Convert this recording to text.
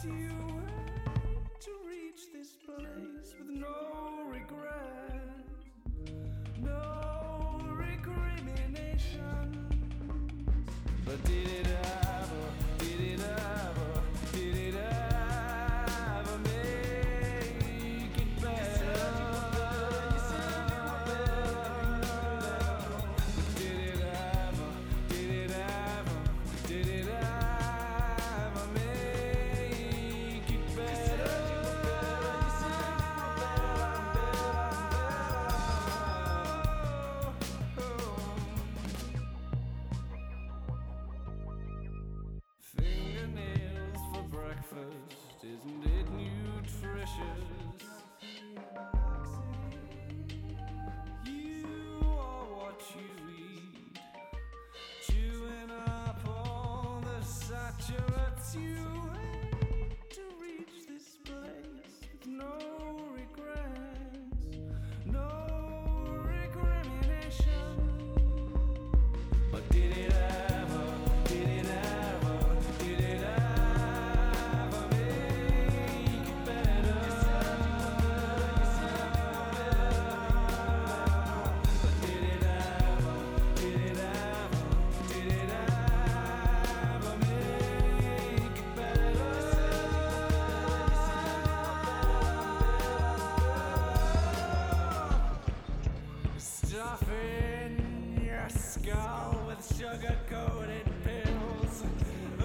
you hate to reach this place with no regret, no recriminations. But did it ever make it better? Did it ever make it better? Fingernails for breakfast, isn't it nutritious? You are what you eat, chewing up all the saturates. You hate to reach this place with no regrets, no recrimination. But did it ever make it better? But did it ever make it better? Stuffing your skull with sugar-coated pills,